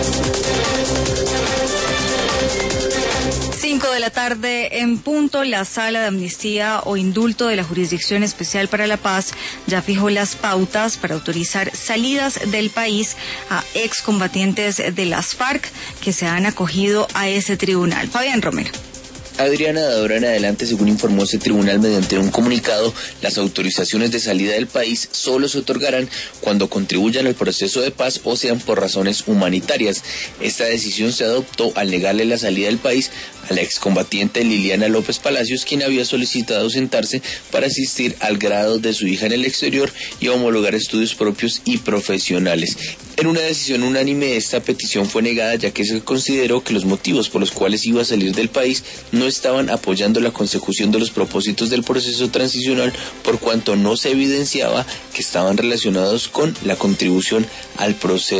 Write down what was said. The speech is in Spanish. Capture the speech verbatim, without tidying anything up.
cinco de la tarde en punto, la Sala de Amnistía o Indulto de la Jurisdicción Especial para la Paz ya fijó las pautas para autorizar salidas del país a excombatientes de las FARC que se han acogido a ese tribunal. Fabián Romero. Adriana, de ahora en adelante, según informó ese tribunal mediante un comunicado, las autorizaciones de salida del país solo se otorgarán cuando contribuyan al proceso de paz o sean por razones humanitarias. Esta decisión se adoptó al negarle la salida del país a la excombatiente Liliana López Palacios, quien había solicitado ausentarse para asistir al grado de su hija en el exterior y homologar estudios propios y profesionales. En una decisión unánime, esta petición fue negada, ya que se consideró que los motivos por los cuales iba a salir del país no estaban apoyando la consecución de los propósitos del proceso transicional, por cuanto no se evidenciaba que estaban relacionados con la contribución al proceso